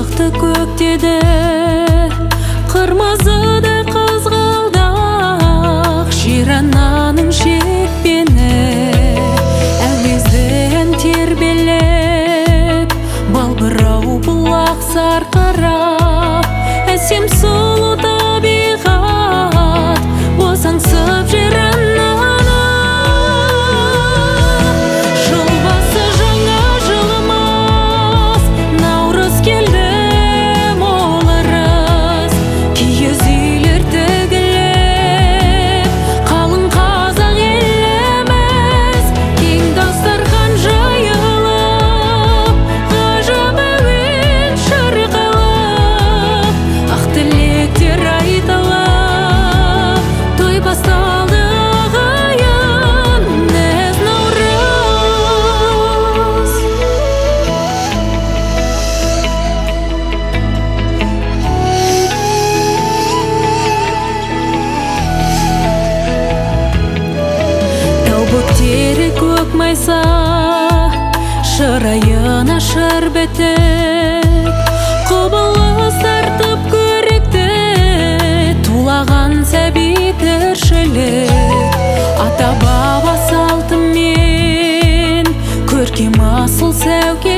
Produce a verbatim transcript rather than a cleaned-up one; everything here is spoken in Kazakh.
шықты көктеді қырмызыдай қызғалдақ жер ананың шекпені әуезден тербеліп балбырау бұлақ сарқырап әсем сұлу табиғат босаңсып жер ананы жыл басы жаңа жылымыз наурыз келді мол ырыс киіз үйлер тігіліп қалың қазақ еліміз кең дастархан жайылып ғажап әуен шырқалып ақ тілектер айтылып той басталды ағайын нәз наурыз тау бөктері көк майса шырайына шыр бітік құбылыс тартып көрікті тулаған сәби тіршілік ата баба салтымен көркем асыл сәуке